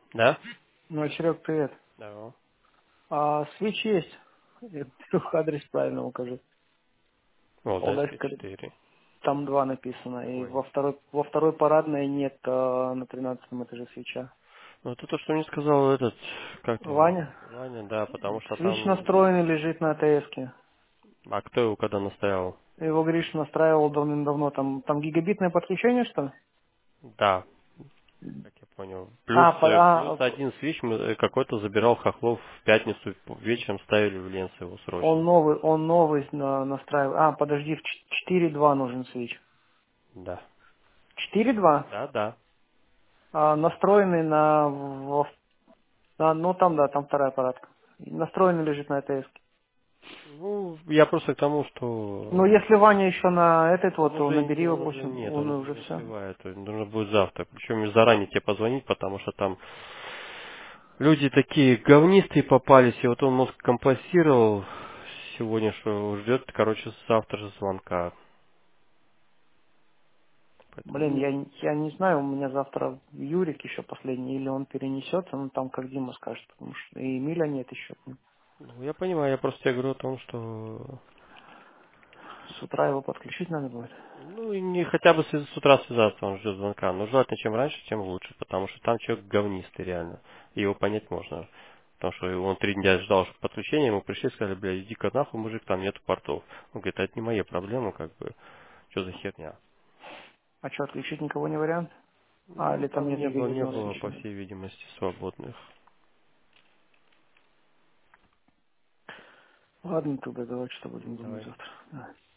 Да? Ну, Серег, привет. Да. Свич есть. Только адрес правильно укажи. Вот, Олеска, SP4. там 2 написано. И Ой. во второй парадной нет на 13 этаже свеча. Ну, это то, что мне сказал этот, как ты его, Ваня, Ваня, да, потому что свич там, настроенный лежит на АТС-ке. а кто его когда настоял? Его Гриш настраивал давным-давно. Там гигабитное подключение, что ли? Да, как я понял. Плюс, А, плюс один свич какой-то забирал Хохлов в пятницу вечером ставили в Ленце его срочно. он новый настраивал. Подожди, в 4.2 нужен свич. Да. 4.2? Да, да. Настроенный ну там, да, там вторая парадка. Настроенный лежит на АТС. Ну, я просто к тому, Ну, что если Ваня еще на этот он вот, то уже, набери его, он пусть уже нет, он он уже уже не все. успевает. Нужно будет завтра. Причем заранее тебе позвонить, потому что там люди такие говнистые попались, и вот он мозг компостировал сегодня, что ждет, короче, завтра же звонка. Поэтому, Блин, я не знаю, у меня завтра Юрик еще последний, или он перенесется, ну там как Дима скажет, потому что и Эмиля нет еще. ну, я понимаю, я просто тебе говорю о том, что С утра его подключить надо будет. ну и не хотя бы с утра связаться, он ждет звонка. Но желательно, чем раньше, тем лучше, потому что там человек говнистый реально. И его понять можно. Потому что он 3 дня ждал что подключения, ему пришли и сказали, бля, иди-ка нахуй, мужик, там нету портов. Он говорит, а это не моя проблема, как бы, что за херня. А что, отключить никого не вариант? Ну, Или там там нет не гигабитного было, по свеча? всей видимости, свободных. Ладно, тогда давай что будем думать Давай. завтра. Да.